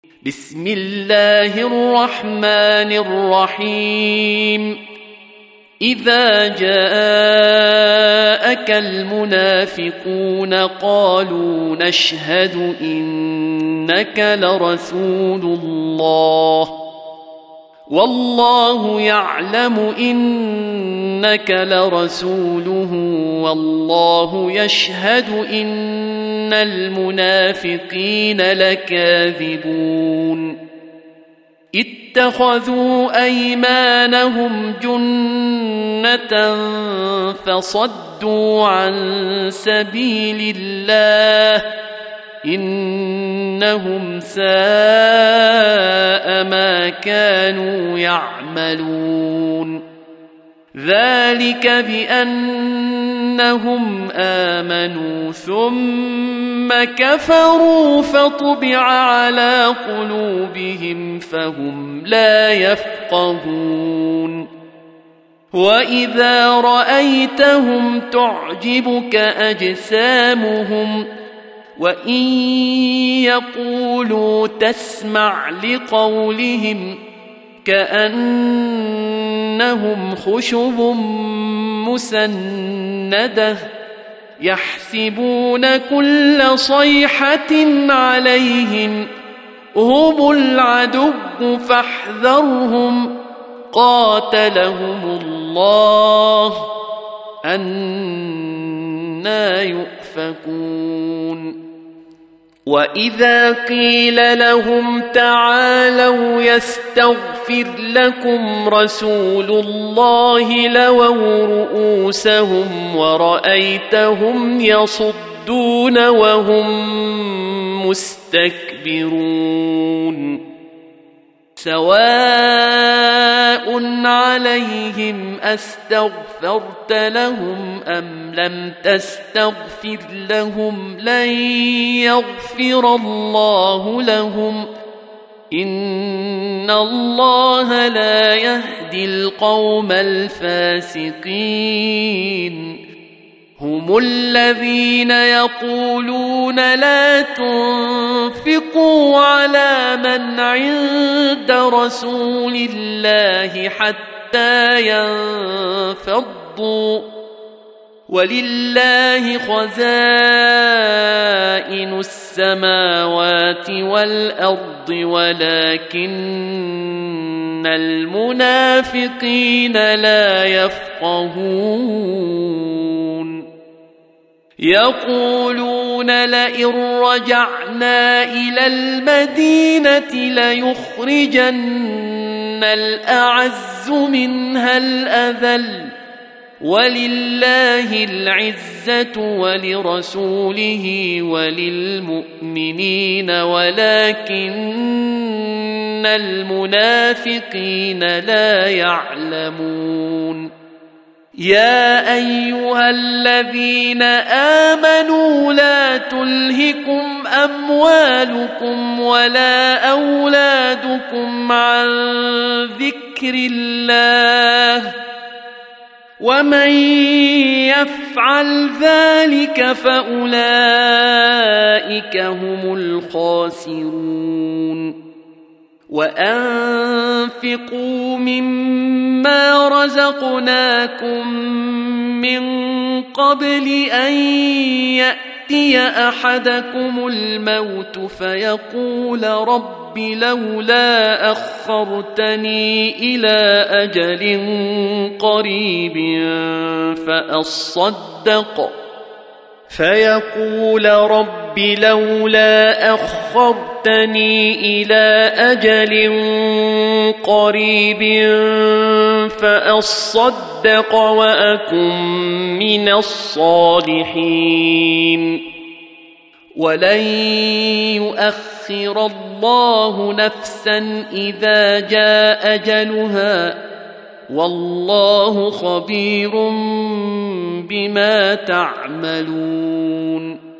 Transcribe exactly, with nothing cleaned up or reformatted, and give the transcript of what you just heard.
بسم الله الرحمن الرحيم إذا جاءك المنافقون قالوا نشهد إنك لرسول الله والله يعلم إنك لرسوله والله يشهد إن المنافقين لكاذبون اتخذوا أيمانهم جنة فصدوا عن سبيل الله إنهم ساء ما كانوا يعملون ذلك بأنهم آمنوا ثم كفروا فطبع على قلوبهم فهم لا يفقهون وإذا رأيتهم تعجبك أجسامهم وإن يقولوا تسمع لقولهم كأنهم خشب مسندة يحسبون كل صيحة عليهم هم العدو فاحذرهم قاتلهم الله أنى يؤفكون وإذا قيل لهم تعالوا يستغفر لكم رسول الله لووا رؤوسهم ورأيتهم يصدون وهم مستكبرون سواء عليهم أستغفرت لهم أم لم تستغفر لهم لن يغفر الله لهم إن الله لا يهدي القوم الفاسقين هم الذين يقولون لا تنفقوا على من عند رسول الله حتى ينفضوا ولله خزائن السماوات والأرض ولكن المنافقين لا يفقهون يقولون لئن رجعنا إلى المدينة ليخرجن الأعز منها الأذل ولله العزة ولرسوله وللمؤمنين ولكن المنافقين لا يعلمون يا أيها الذين آمنوا لا تلهكم أموالكم ولا أولادكم عن ذكر الله ومن يفعل ذلك فأولئك هم الخاسرون وأنفقوا مما رزقناكم من قبل أن يأتي أحدكم الموت فيقول رب لولا أخرتني إلى أجل قريب فأصدق فيقول رب لولا أخرتني إلى أجل قريب فأصدق وأكن من الصالحين ولن يؤخر الله نفسا إذا جاء أجلها والله خبير بما تعملون